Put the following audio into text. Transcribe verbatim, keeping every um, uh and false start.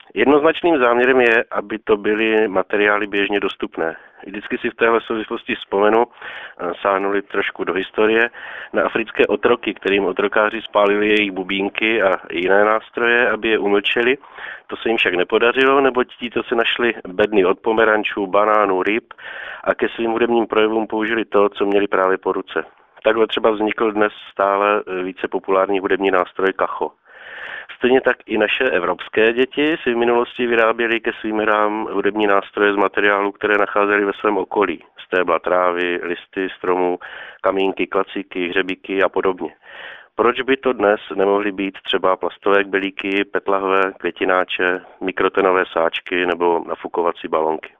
Jednoznačným záměrem je, aby to byly materiály běžně dostupné. Vždycky si v téhle souvislosti vzpomenu, sáhnuli trošku do historie, na africké otroky, kterým otrokáři spálili jejich bubínky a jiné nástroje, aby je umlčeli. To se jim však nepodařilo, neboť títo si našli bedny od pomerančů, banánů, ryb a ke svým hudebním projevům použili to, co měli právě po ruce. Takhle třeba vznikl dnes stále více populární hudební nástroj kacho. Stejně tak i naše evropské děti si v minulosti vyráběly ke svým hrám hudební nástroje z materiálů, které nacházely ve svém okolí. Stébla trávy, listy stromů, kamínky, klacíky, hřebíky a podobně. Proč by to dnes nemohly být třeba plastové kbelíky, petlahve, květináče, mikrotenové sáčky nebo nafukovací balonky?